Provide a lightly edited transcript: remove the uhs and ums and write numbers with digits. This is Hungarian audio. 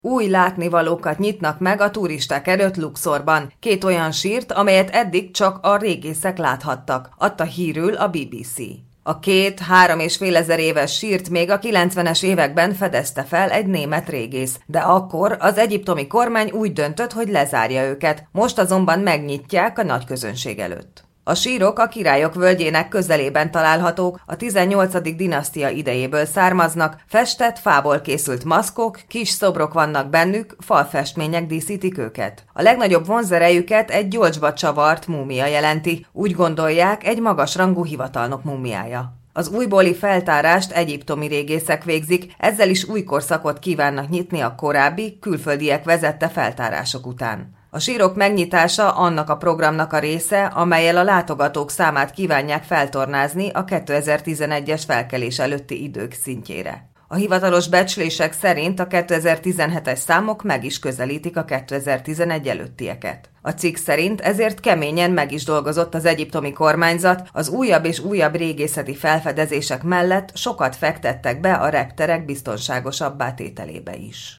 Új látnivalókat nyitnak meg a turisták előtt Luxorban, 2 olyan sírt, amelyet eddig csak a régészek láthattak, adta hírül a BBC. A 2-3,5 ezer éves sírt még a 90-es években fedezte fel egy német régész, de akkor az egyiptomi kormány úgy döntött, hogy lezárja őket, most azonban megnyitják a nagyközönség előtt. A sírok a Királyok völgyének közelében találhatók, a 18. dinasztia idejéből származnak, festett, fából készült maszkok, kis szobrok vannak bennük, falfestmények díszítik őket. A legnagyobb vonzerejüket egy gyolcsba csavart múmia jelenti, úgy gondolják, egy magasrangú hivatalnok múmiája. Az újbóli feltárást egyiptomi régészek végzik, ezzel is új korszakot kívánnak nyitni a korábbi, külföldiek vezette feltárások után. A sírok megnyitása annak a programnak a része, amellyel a látogatók számát kívánják feltornázni a 2011-es felkelés előtti idők szintjére. A hivatalos becslések szerint a 2017-es számok meg is közelítik a 2011 előttieket. A cikk szerint ezért keményen meg is dolgozott az egyiptomi kormányzat, az újabb és újabb régészeti felfedezések mellett sokat fektettek be a repterek biztonságosabbá tételébe is.